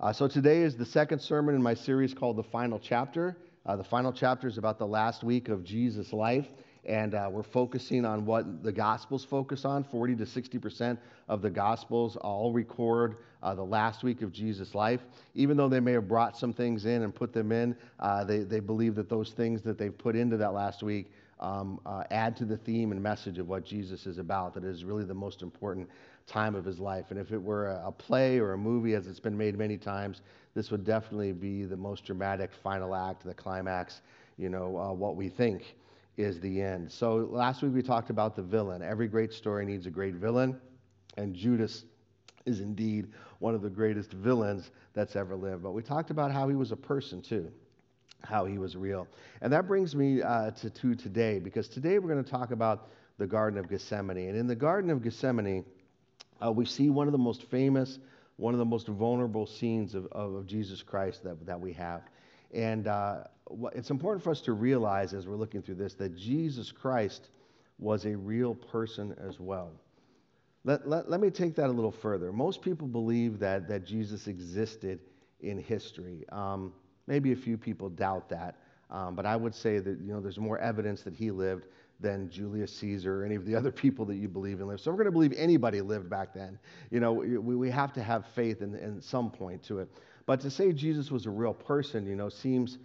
So today is the second sermon in my series called The Final Chapter. The final chapter is about the last week of Jesus' life, and we're focusing on what the Gospels focus on. 40 to 60% of the Gospels all record the last week of Jesus' life. Even though they may have brought some things in and put them in, they believe that those things that they've put into that last week add to the theme and message of what Jesus is about, that is really the most important time of his life. And if it were a play or a movie, as it's been made many times, this would definitely be the most dramatic final act, the climax, what we think is the end. So last week we talked about the villain. Every great story needs a great villain, and Judas is indeed one of the greatest villains that's ever lived. But we talked about how he was a person too, how he was real. And that brings me to today, because today we're going to talk about the Garden of Gethsemane. And in the Garden of Gethsemane, we see one of the most famous, one of the most vulnerable scenes of Jesus Christ that we have. And it's important for us to realize as we're looking through this that Jesus Christ was a real person as well. Let me take that a little further. Most people believe that Jesus existed in history. Maybe a few people doubt that. But I would say that there's more evidence that he lived than Julius Caesar or any of the other people that you believe in lived. So we're going to believe anybody lived back then. We have to have faith in some point to it. But to say Jesus was a real person, seems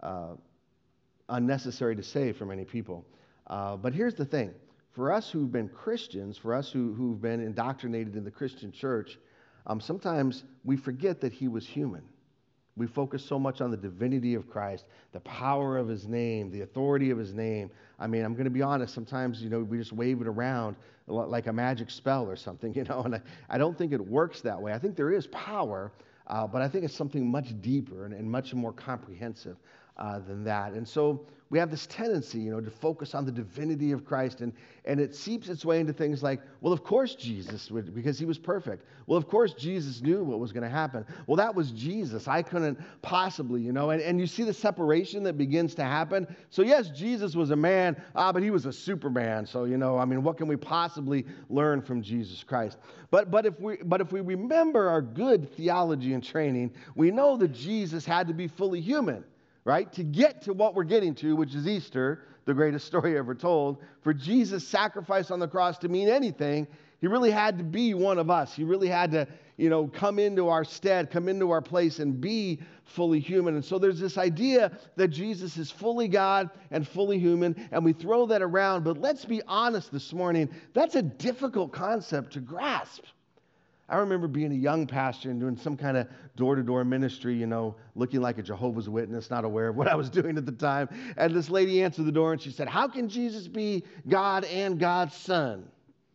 unnecessary to say for many people. But here's the thing. For us who've been Christians, for us who've been indoctrinated in the Christian church, sometimes we forget that he was human. We focus so much on the divinity of Christ, the power of his name, the authority of his name. I mean, I'm going to be honest, sometimes, we just wave it around like a magic spell or something, and I don't think it works that way. I think there is power, but I think it's something much deeper and much more comprehensive than that. And so we have this tendency, to focus on the divinity of Christ, and it seeps its way into things like, well, of course Jesus would, because he was perfect. Well, of course Jesus knew what was going to happen. Well, that was Jesus. I couldn't possibly, and you see the separation that begins to happen. So yes, Jesus was a man, but he was a Superman. So, what can we possibly learn from Jesus Christ? But if we remember our good theology and training, we know that Jesus had to be fully human. Right? To get to what we're getting to, which is Easter, the greatest story ever told, for Jesus' sacrifice on the cross to mean anything, he really had to be one of us. He really had to, come into our stead, come into our place and be fully human. And so there's this idea that Jesus is fully God and fully human, and we throw that around. But let's be honest this morning, that's a difficult concept to grasp. I remember being a young pastor and doing some kind of door-to-door ministry, looking like a Jehovah's Witness, not aware of what I was doing at the time. And this lady answered the door and she said, "How can Jesus be God and God's son?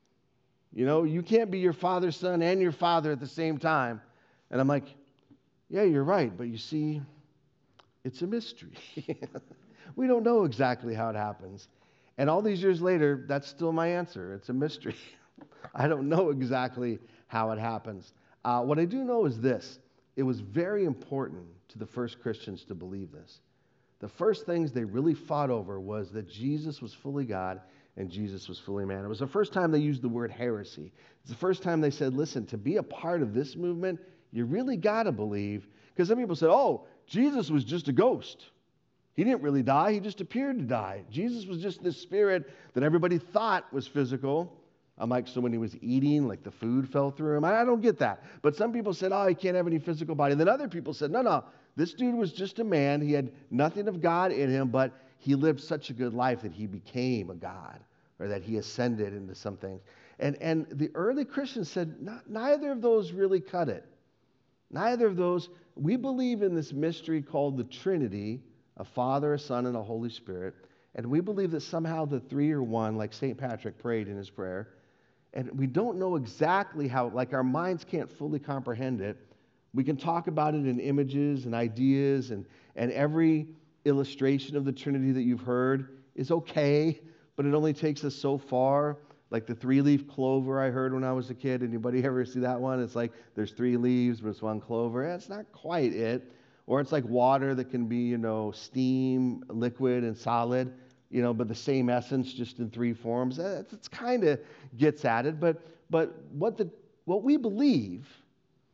You can't be your father's son and your father at the same time." And I'm like, yeah, you're right. But you see, it's a mystery. We don't know exactly how it happens. And all these years later, that's still my answer. It's a mystery. I don't know exactly how it happens. What I do know is this. It was very important to the first Christians to believe this. The first things they really fought over was that Jesus was fully God and Jesus was fully man. It was the first time they used the word heresy. It's the first time they said, listen, to be a part of this movement, you really got to believe. Because some people said, oh, Jesus was just a ghost. He didn't really die. He just appeared to die. Jesus was just this spirit that everybody thought was physical. I'm like, so when he was eating, like the food fell through him? I don't get that. But some people said, oh, he can't have any physical body. And then other people said, no, this dude was just a man. He had nothing of God in him, but he lived such a good life that he became a God, or that he ascended into some things. And the early Christians said, neither of those really cut it. Neither of those. We believe in this mystery called the Trinity, a Father, a Son, and a Holy Spirit. And we believe that somehow the three are one, like St. Patrick prayed in his prayer. And we don't know exactly how, like our minds can't fully comprehend it. We can talk about it in images and ideas, and every illustration of the Trinity that you've heard is okay, but it only takes us so far. Like the three-leaf clover I heard when I was a kid. Anybody ever see that one? It's like there's three leaves, but it's one clover. It's not quite it. Or it's like water that can be, steam, liquid, and solid. But the same essence just in three forms. It's kind of gets at it. But what we believe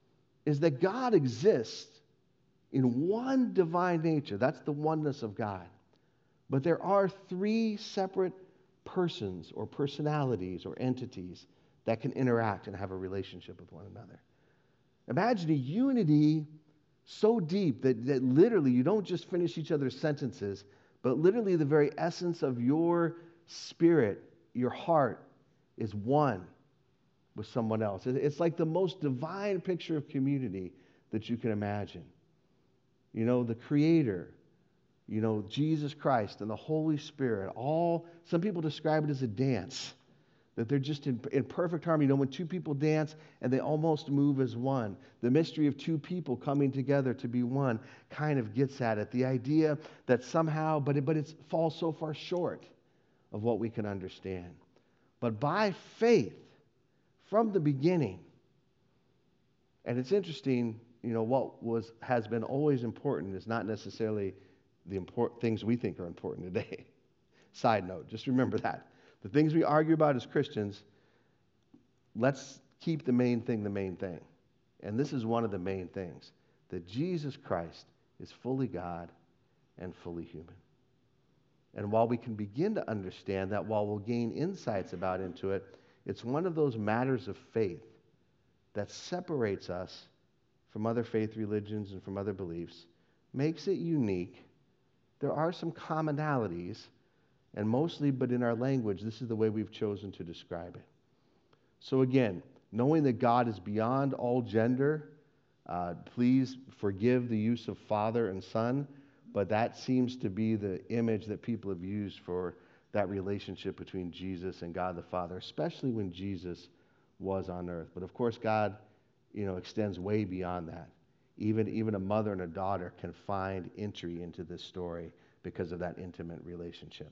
is that God exists in one divine nature. That's the oneness of God. But there are three separate persons or personalities or entities that can interact and have a relationship with one another. Imagine a unity so deep that literally you don't just finish each other's sentences, but literally the very essence of your spirit, your heart, is one with someone else. It's like the most divine picture of community that you can imagine. You know, the Creator, you know, Jesus Christ and the Holy Spirit, some people describe it as a dance, that they're just in perfect harmony. You know, when two people dance and they almost move as one, the mystery of two people coming together to be one kind of gets at it. The idea that somehow, but it falls so far short of what we can understand. But by faith, from the beginning, and it's interesting, you know, what has been always important is not necessarily the important things we think are important today. Side note, just remember that. The things we argue about as Christians, let's keep the main thing. And this is one of the main things, that Jesus Christ is fully God and fully human. And while we can begin to understand that, while we'll gain insights into it, it's one of those matters of faith that separates us from other faith religions and from other beliefs, makes it unique. There are some commonalities, and mostly, but in our language, this is the way we've chosen to describe it. So again, knowing that God is beyond all gender, please forgive the use of father and son, but that seems to be the image that people have used for that relationship between Jesus and God the Father, especially when Jesus was on earth. But of course, God, you know, extends way beyond that. Even a mother and a daughter can find entry into this story because of that intimate relationship.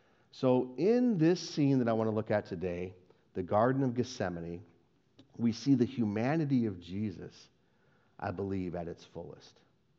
So in this scene that I want to look at today, the Garden of Gethsemane, we see the humanity of Jesus, I believe, at its fullest.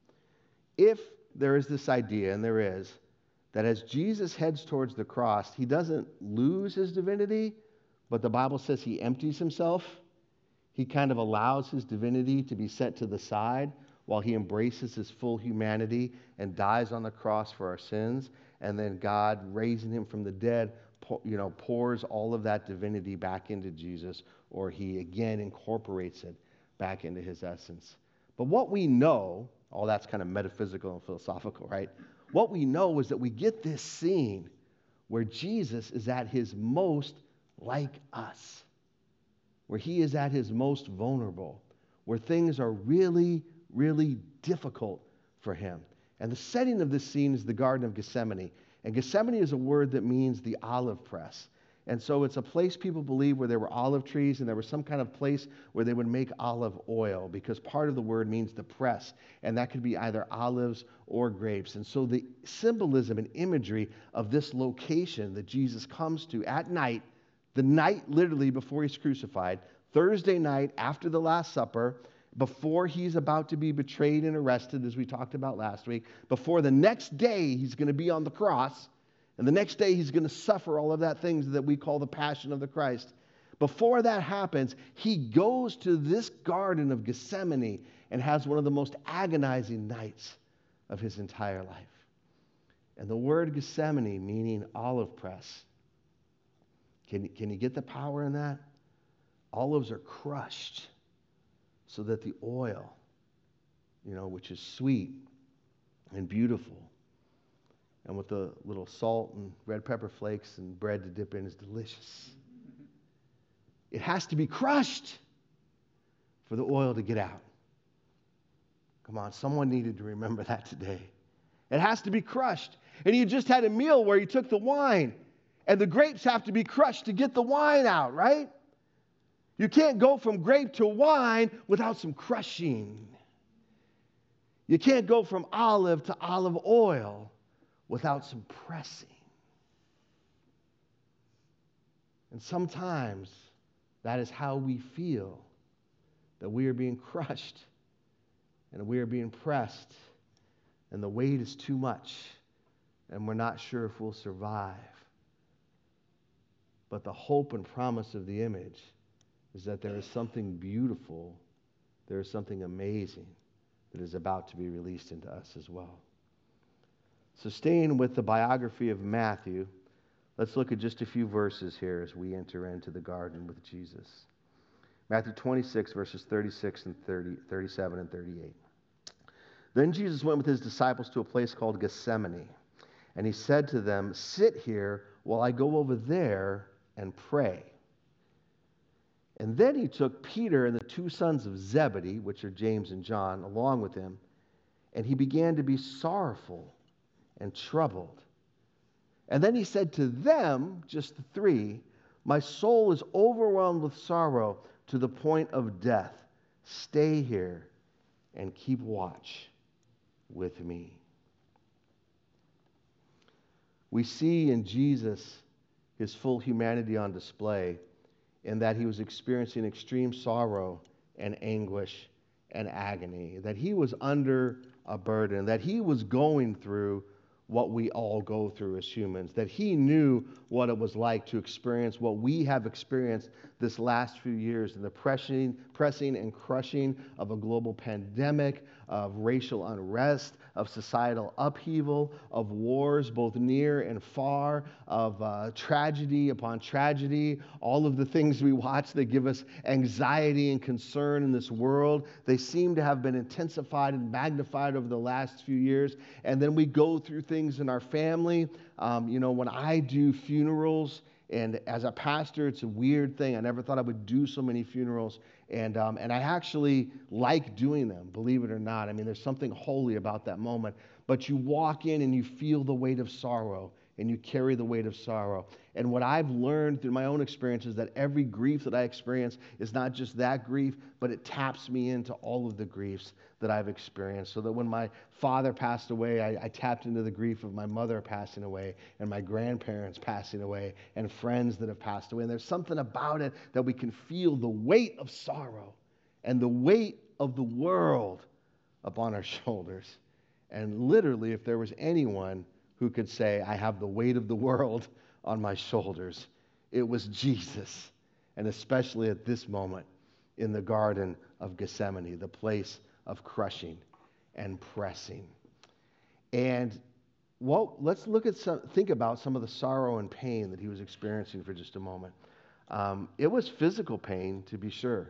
If there is this idea, and there is, that as Jesus heads towards the cross, he doesn't lose his divinity, but the Bible says he empties himself. He kind of allows his divinity to be set to the side while he embraces his full humanity and dies on the cross for our sins. And then God, raising him from the dead, pours all of that divinity back into Jesus, or he again incorporates it back into his essence. But what we know, all that's kind of metaphysical and philosophical, right? What we know is that we get this scene where Jesus is at his most like us, where he is at his most vulnerable, where things are really, really difficult for him. And the setting of this scene is the Garden of Gethsemane. And Gethsemane is a word that means the olive press. And so it's a place, people believe, where there were olive trees, and there was some kind of place where they would make olive oil, because part of the word means the press, and that could be either olives or grapes. And so the symbolism and imagery of this location that Jesus comes to at night, the night literally before he's crucified, Thursday night after the Last Supper, before he's about to be betrayed and arrested, as we talked about last week, before the next day he's going to be on the cross, and the next day he's going to suffer all of that things that we call the Passion of the Christ. Before that happens, he goes to this Garden of Gethsemane and has one of the most agonizing nights of his entire life. And the word Gethsemane, meaning olive press, can you get the power in that? Olives are crushed so that the oil, which is sweet and beautiful, and with the little salt and red pepper flakes and bread to dip in, is delicious. It has to be crushed for the oil to get out. Come on, someone needed to remember that today. It has to be crushed. And you just had a meal where you took the wine, and the grapes have to be crushed to get the wine out, right? You can't go from grape to wine without some crushing. You can't go from olive to olive oil without some pressing. And sometimes that is how we feel, that we are being crushed and we are being pressed and the weight is too much and we're not sure if we'll survive. But the hope and promise of the image is that there is something beautiful there is something amazing that is about to be released into us as well. So staying with the biography of Matthew, let's look at just a few verses here as we enter into the garden with Jesus. Matthew 26, verses 36 and 37 and 38. Then Jesus went with his disciples to a place called Gethsemane, and he said to them, "Sit here while I go over there and pray." And then he took Peter and the two sons of Zebedee, which are James and John, along with him, and he began to be sorrowful and troubled. And then he said to them, just the three, "My soul is overwhelmed with sorrow to the point of death. Stay here and keep watch with me." We see in Jesus his full humanity on display in that he was experiencing extreme sorrow and anguish and agony, that he was under a burden, that he was going through what we all go through as humans, that he knew what it was like to experience what we have experienced this last few years in the pressing and crushing of a global pandemic, of racial unrest, of societal upheaval, of wars both near and far, of tragedy upon tragedy, all of the things we watch that give us anxiety and concern in this world. They seem to have been intensified and magnified over the last few years. And then we go through things in our family. When I do funerals, and as a pastor, it's a weird thing. I never thought I would do so many funerals. And I actually like doing them, believe it or not. I mean, there's something holy about that moment. But you walk in and you feel the weight of sorrow, and you carry the weight of sorrow. And what I've learned through my own experience is that every grief that I experience is not just that grief, but it taps me into all of the griefs that I've experienced. So that when my father passed away, I tapped into the grief of my mother passing away and my grandparents passing away and friends that have passed away. And there's something about it that we can feel the weight of sorrow and the weight of the world upon our shoulders. And literally, if there was anyone who could say, "I have the weight of the world on my shoulders," it was Jesus. And especially at this moment in the Garden of Gethsemane, the place of crushing and pressing. And let's think about some of the sorrow and pain that he was experiencing for just a moment. It was physical pain, to be sure.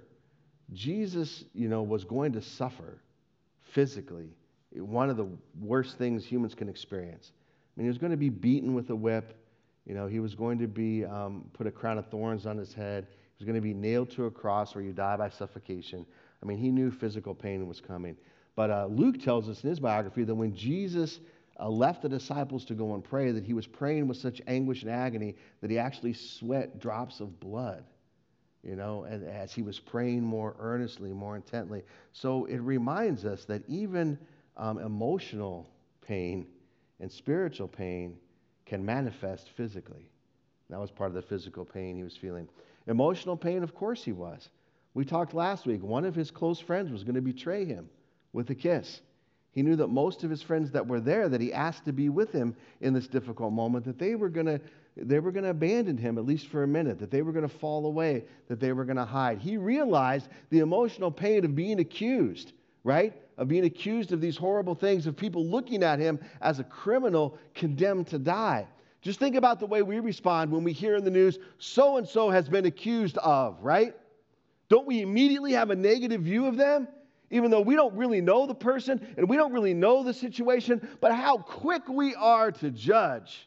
Jesus, was going to suffer physically. One of the worst things humans can experience. He was going to be beaten with a whip. He was going to be put a crown of thorns on his head. He was going to be nailed to a cross where you die by suffocation. He knew physical pain was coming. But Luke tells us in his biography that when Jesus left the disciples to go and pray, that he was praying with such anguish and agony that he actually sweat drops of blood, and as he was praying more earnestly, more intently. So it reminds us that even emotional pain and spiritual pain can manifest physically. That was part of the physical pain he was feeling. Emotional pain, of course he was. We talked last week, one of his close friends was going to betray him with a kiss. He knew that most of his friends that were there, that he asked to be with him in this difficult moment, that they were going to abandon him, at least for a minute, that they were going to fall away, that they were going to hide. He realized the emotional pain of being accused, right? Of being accused of these horrible things, of people looking at him as a criminal condemned to die. Just think about the way we respond when we hear in the news, so-and-so has been accused of, right? Don't we immediately have a negative view of them? Even though we don't really know the person and we don't really know the situation, but how quick we are to judge.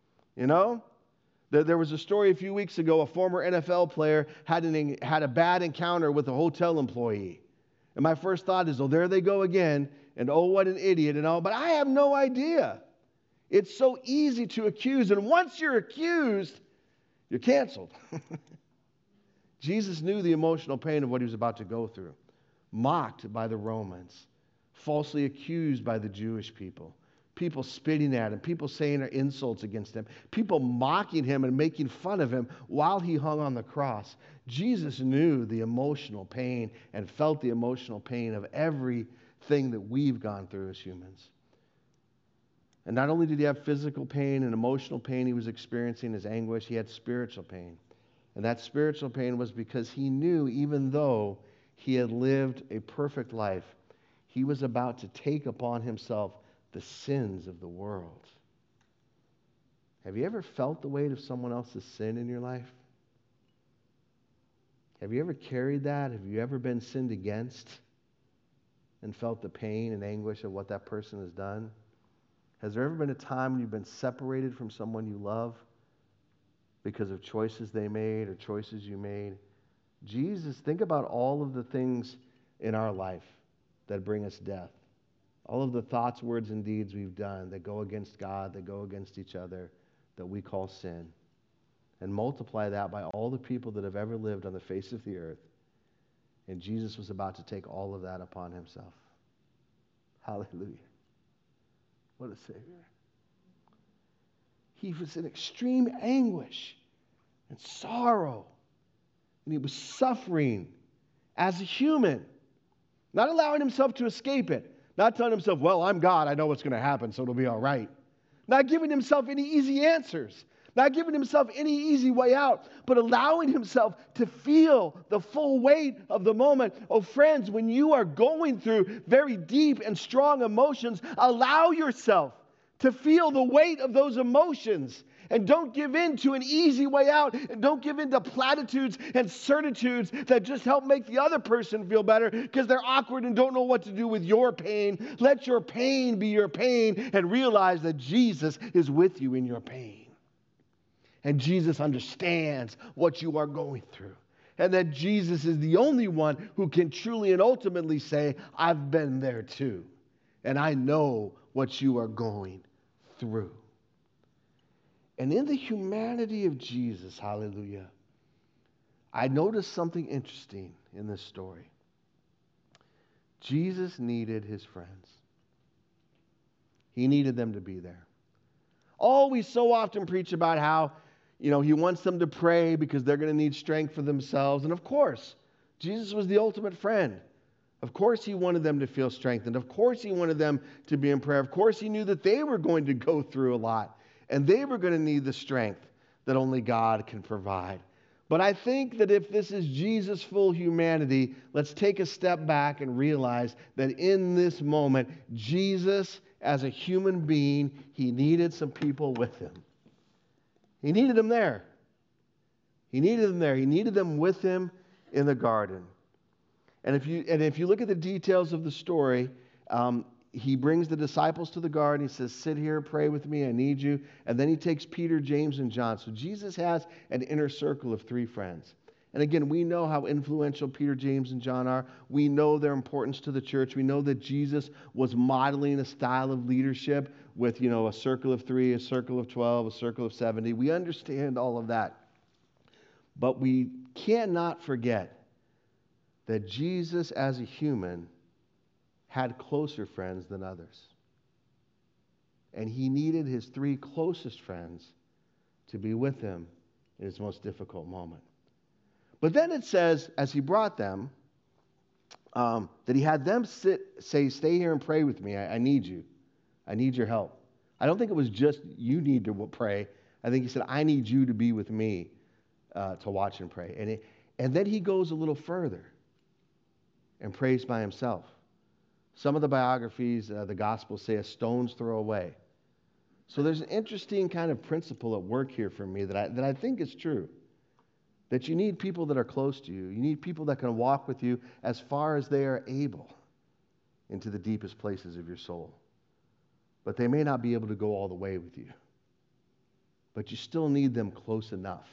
There was a story a few weeks ago, a former NFL player had a bad encounter with a hotel employee. And my first thought is, oh, there they go again, and oh, what an idiot, and all. But I have no idea. It's so easy to accuse, and once you're accused, you're canceled. Jesus knew the emotional pain of what he was about to go through. Mocked by the Romans, falsely accused by the Jewish people, people spitting at him, people saying insults against him, people mocking him and making fun of him while he hung on the cross. Jesus knew the emotional pain and felt the emotional pain of everything that we've gone through as humans. And not only did he have physical pain and emotional pain he was experiencing his anguish, he had spiritual pain. And that spiritual pain was because he knew, even though He had lived a perfect life. He was about to take upon himself the sins of the world. Have you ever felt the weight of someone else's sin in your life? Have you ever carried that? Have you ever been sinned against and felt the pain and anguish of what that person has done? Has there ever been a time when you've been separated from someone you love because of choices they made or choices you made? Jesus, think about all of the things in our life that bring us death. All of the thoughts, words, and deeds we've done that go against God, that go against each other, that we call sin. And multiply that by all the people that have ever lived on the face of the earth. And Jesus was about to take all of that upon himself. Hallelujah. What a Savior. He was in extreme anguish and sorrow. And he was suffering as a human. Not allowing himself to escape it. Not telling himself, well, I'm God. I know what's going to happen, so it'll be all right. Not giving himself any easy answers. Not giving himself any easy way out, but allowing himself to feel the full weight of the moment. Oh, friends, when you are going through very deep and strong emotions, allow yourself to feel the weight of those emotions. And don't give in to an easy way out. And don't give in to platitudes and certitudes that just help make the other person feel better because they're awkward and don't know what to do with your pain. Let your pain be your pain and realize that Jesus is with you in your pain. And Jesus understands what you are going through. And that Jesus is the only one who can truly and ultimately say, I've been there too. And I know what you are going through. And in the humanity of Jesus, hallelujah, I noticed something interesting in this story. Jesus needed his friends. He needed them to be there. Oh, we so often preach about how, he wants them to pray because they're going to need strength for themselves. And of course, Jesus was the ultimate friend. Of course, he wanted them to feel strengthened. Of course, he wanted them to be in prayer. Of course, he knew that they were going to go through a lot. And they were going to need the strength that only God can provide. But I think that if this is Jesus' full humanity, let's take a step back and realize that in this moment, Jesus, as a human being, he needed some people with him. He needed them there. He needed them there. He needed them with him in the garden. And if you look at the details of the story, he brings the disciples to the garden. He says, sit here, pray with me, I need you. And then he takes Peter, James, and John. So Jesus has an inner circle of 3 friends. And again, we know how influential Peter, James, and John are. We know their importance to the church. We know that Jesus was modeling a style of leadership with, a circle of 3, a circle of 12, a circle of 70. We understand all of that. But we cannot forget that Jesus, as a human, had closer friends than others. And he needed his 3 closest friends to be with him in his most difficult moment. But then it says, as he brought them, that he had them say, stay here and pray with me. I need you. I need your help. I don't think it was just you need to pray. I think he said, I need you to be with me to watch and pray. And then he goes a little further and prays by himself. Some of the biographies, the Gospels say a stone's throw away. So there's an interesting kind of principle at work here for me that I think is true. That you need people that are close to you. You need people that can walk with you as far as they are able into the deepest places of your soul. But they may not be able to go all the way with you. But you still need them close enough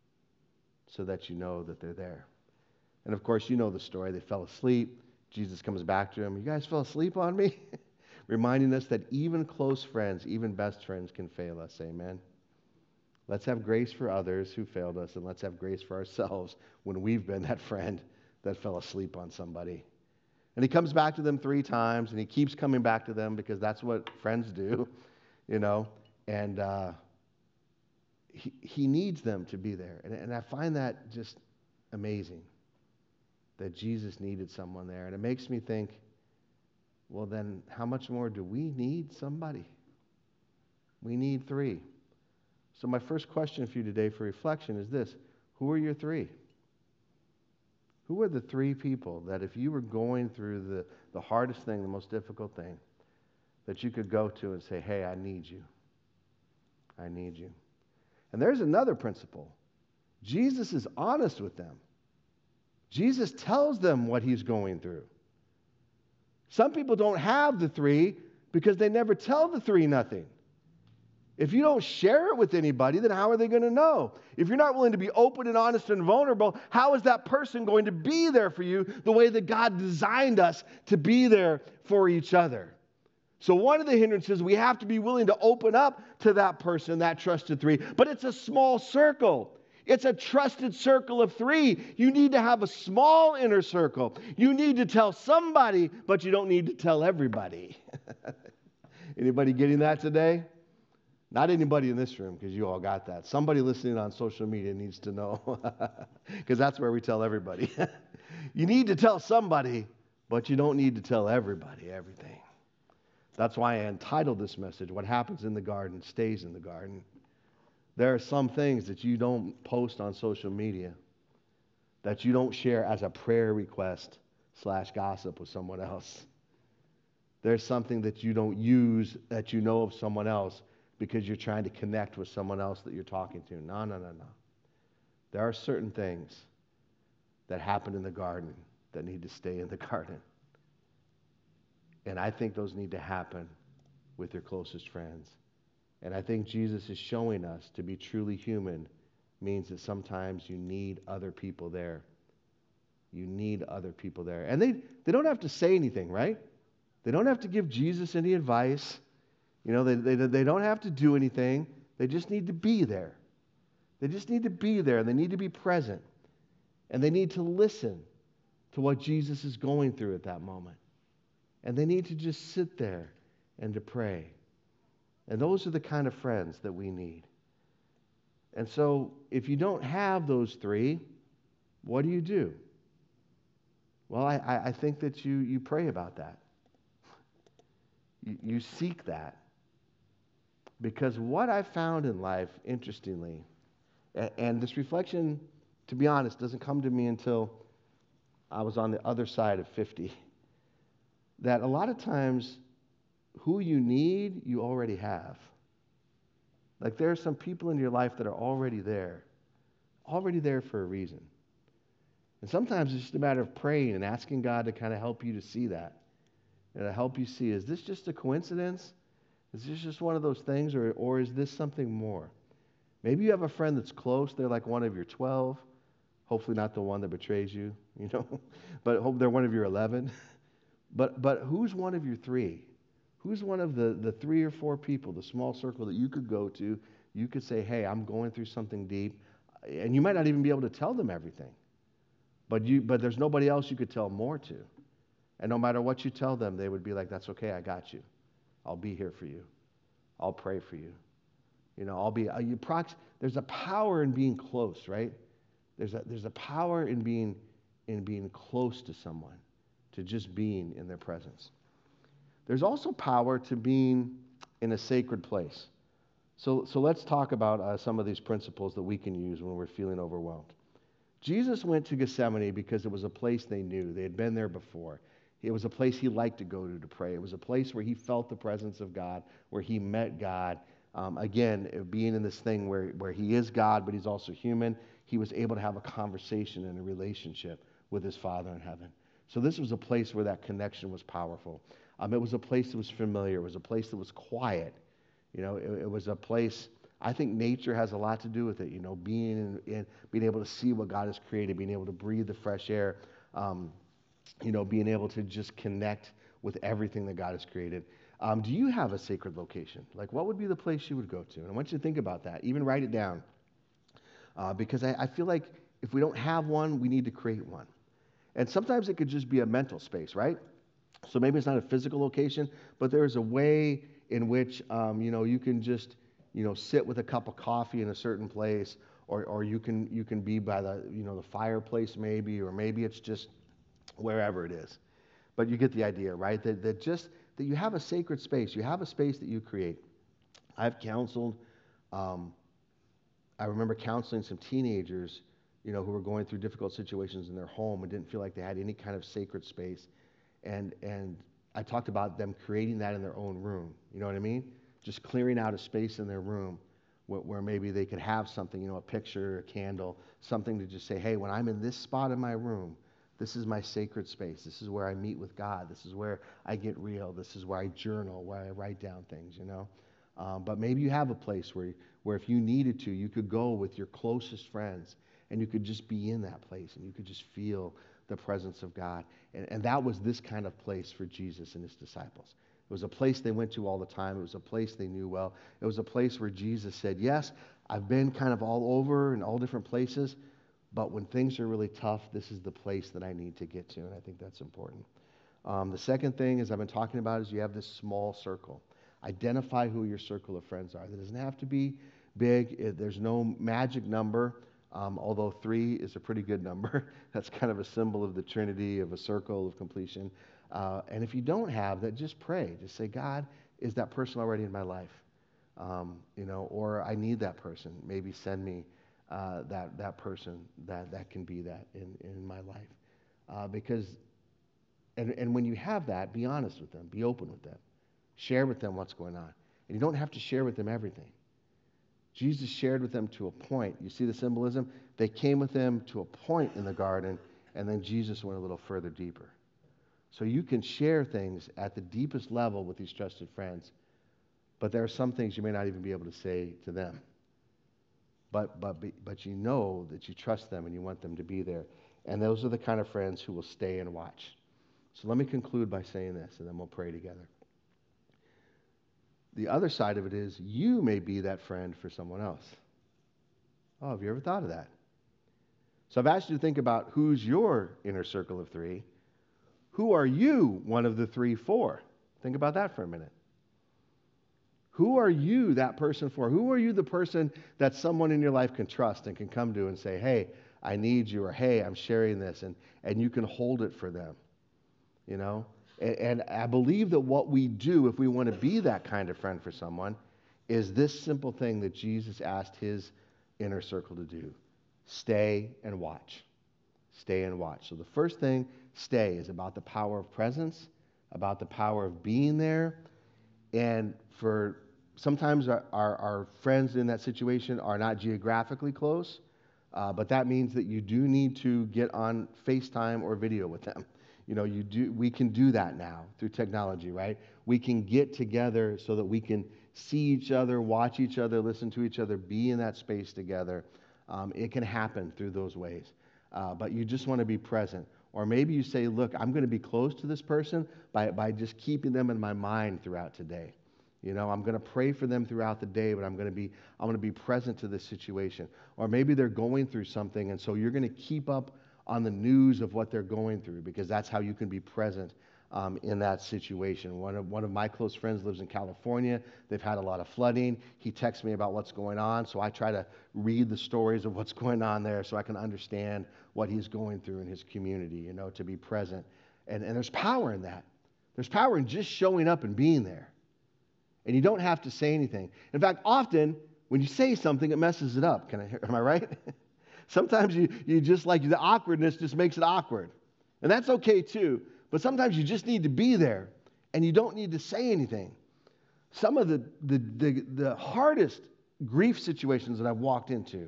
so that you know that they're there. And of course, you know the story. They fell asleep. Jesus comes back to them. You guys fell asleep on me? Reminding us that even close friends, even best friends can fail us. Amen. Let's have grace for others who failed us, and let's have grace for ourselves when we've been that friend that fell asleep on somebody. And he comes back to them 3 times, and he keeps coming back to them because that's what friends do, And he needs them to be there. And I find that just amazing that Jesus needed someone there. And it makes me think, well, then how much more do we need somebody? We need 3. So my first question for you today for reflection is this: who are your 3? Who are the three people that if you were going through the hardest thing, the most difficult thing, that you could go to and say, hey, I need you. I need you. And there's another principle. Jesus is honest with them. Jesus tells them what he's going through. Some people don't have the three because they never tell the three nothing. If you don't share it with anybody, then how are they going to know? If you're not willing to be open and honest and vulnerable, how is that person going to be there for you the way that God designed us to be there for each other? So one of the hindrances, we have to be willing to open up to that person, that trusted three. But it's a small circle. It's a trusted circle of three. You need to have a small inner circle. You need to tell somebody, but you don't need to tell everybody. Anybody getting that today? Not anybody in this room, because you all got that. Somebody listening on social media needs to know, because that's where we tell everybody. You need to tell somebody, but you don't need to tell everybody everything. That's why I entitled this message, What Happens in the Garden Stays in the Garden. There are some things that you don't post on social media, that you don't share as a prayer request / gossip with someone else. There's something that you don't use that you know of someone else because you're trying to connect with someone else that you're talking to. No. There are certain things that happen in the garden that need to stay in the garden. And I think those need to happen with your closest friends. And I think Jesus is showing us to be truly human means that sometimes you need other people there. You need other people there. And they don't have to say anything, right? They don't have to give Jesus any advice. You know, they don't have to do anything. They just need to be there. They just need to be there, and they need to be present. And they need to listen to what Jesus is going through at that moment. And they need to just sit there and to pray. And those are the kind of friends that we need. And so, if you don't have those three, what do? Well, I think that you pray about that. You seek that. Because what I found in life, interestingly, and this reflection, to be honest, doesn't come to me until I was on the other side of 50, that a lot of times who you need, you already have. Like there are some people in your life that are already there for a reason. And sometimes it's just a matter of praying and asking God to kind of help you to see that. And to help you see, is this just a coincidence? Is this just one of those things, or is this something more? Maybe you have a friend that's close. They're like one of your 12. Hopefully not the one that betrays you, but hope they're one of your 11. But who's one of your three? Who's one of the 3 or 4 people, the small circle that you could go to? You could say, hey, I'm going through something deep. And you might not even be able to tell them everything. But there's nobody else you could tell more to. And no matter what you tell them, they would be like, that's okay, I got you. I'll be here for you. I'll pray for you. There's a power in being close, right? There's a power in being close to someone, to just being in their presence. There's also power to being in a sacred place. So let's talk about some of these principles that we can use when we're feeling overwhelmed. Jesus went to Gethsemane because it was a place they knew. They had been there before. It was a place he liked to go to pray. It was a place where he felt the presence of God, where he met God. Again, being in this thing where he is God, but he's also human, he was able to have a conversation and a relationship with his Father in heaven. So this was a place where that connection was powerful. It was a place that was familiar. It was a place that was quiet. It was a place, I think nature has a lot to do with it. Being able to see what God has created, being able to breathe the fresh air, being able to just connect with everything that God has created. Do you have a sacred location? Like, what would be the place you would go to? And I want you to think about that. Even write it down. Because I feel like if we don't have one, we need to create one. And sometimes it could just be a mental space, right? So maybe it's not a physical location, but there's a way in which, you can just, sit with a cup of coffee in a certain place, or you can be by the fireplace maybe, or maybe it's just wherever it is. But you get the idea, right? That you have a sacred space. You have a space that you create. I've counseled, I remember counseling some teenagers who were going through difficult situations in their home and didn't feel like they had any kind of sacred space. And I talked about them creating that in their own room. You know what I mean? Just clearing out a space in their room where maybe they could have something, a picture, a candle, something to just say, hey, when I'm in this spot in my room, this is my sacred space. This is where I meet with God. This is where I get real. This is where I journal, where I write down things, But maybe you have a place where if you needed to, you could go with your closest friends and you could just be in that place and you could just feel the presence of God. And that was this kind of place for Jesus and his disciples. It was a place they went to all the time. It was a place they knew well. It was a place where Jesus said, yes, I've been kind of all over in all different places, but when things are really tough, this is the place that I need to get to, and I think that's important. The second thing, as I've been talking about, is you have this small circle. Identify who your circle of friends are. That doesn't have to be big. There's no magic number, although 3 is a pretty good number. That's kind of a symbol of the Trinity, of a circle of completion. And if you don't have that, just pray. Just say, God, is that person already in my life? Or I need that person. Maybe send me that person that can be that in my life. Because when you have that, be honest with them. Be open with them. Share with them what's going on. And you don't have to share with them everything. Jesus shared with them to a point. You see the symbolism? They came with him to a point in the garden, and then Jesus went a little further deeper. So you can share things at the deepest level with these trusted friends, but there are some things you may not even be able to say to them. But you know that you trust them and you want them to be there. And those are the kind of friends who will stay and watch. So let me conclude by saying this, and then we'll pray together. The other side of it is you may be that friend for someone else. Oh, have you ever thought of that? So I've asked you to think about who's your inner circle of 3. Who are you one of the 3 for? Think about that for a minute. Who are you that person for? Who are you the person that someone in your life can trust and can come to and say, hey, I need you, or hey, I'm sharing this, and you can hold it for them, And I believe that what we do if we want to be that kind of friend for someone is this simple thing that Jesus asked his inner circle to do. Stay and watch. Stay and watch. So the first thing, stay, is about the power of presence, about the power of being there. And for sometimes our friends in that situation are not geographically close, but that means that you do need to get on FaceTime or video with them. We can do that now through technology, right? We can get together so that we can see each other, watch each other, listen to each other, be in that space together. It can happen through those ways. But you just want to be present. Or maybe you say, look, I'm going to be close to this person by just keeping them in my mind throughout today. I'm going to pray for them throughout the day, but I'm going to be present to this situation. Or maybe they're going through something, and so you're going to keep up on the news of what they're going through, because that's how you can be present in that situation. One of my close friends lives in California. They've had a lot of flooding. He texts me about what's going on, so I try to read the stories of what's going on there so I can understand what he's going through in his community, to be present. And there's power in that. There's power in just showing up and being there. And you don't have to say anything. In fact, often when you say something, it messes it up. Am I right? Sometimes you just the awkwardness just makes it awkward. And that's okay too. But sometimes you just need to be there and you don't need to say anything. Some of the hardest grief situations that I've walked into,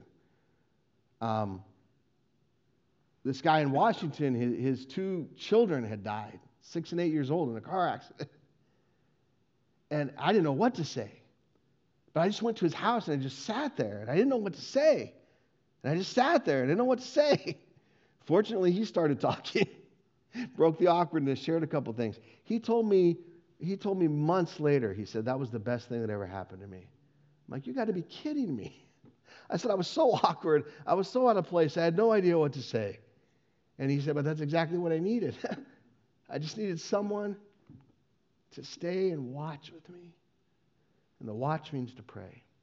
this guy in Washington, his 2 children had died, 6 and 8 years old, in a car accident. And I didn't know what to say. But I just went to his house and I just sat there. And I didn't know what to say. And I just sat there and I didn't know what to say. Fortunately, he started talking. Broke the awkwardness, shared a couple things. He told me months later, he said, that was the best thing that ever happened to me. I'm like, you got to be kidding me. I said, I was so awkward. I was so out of place. I had no idea what to say. And he said, but that's exactly what I needed. I just needed someone to stay and watch with me. And the watch means to pray.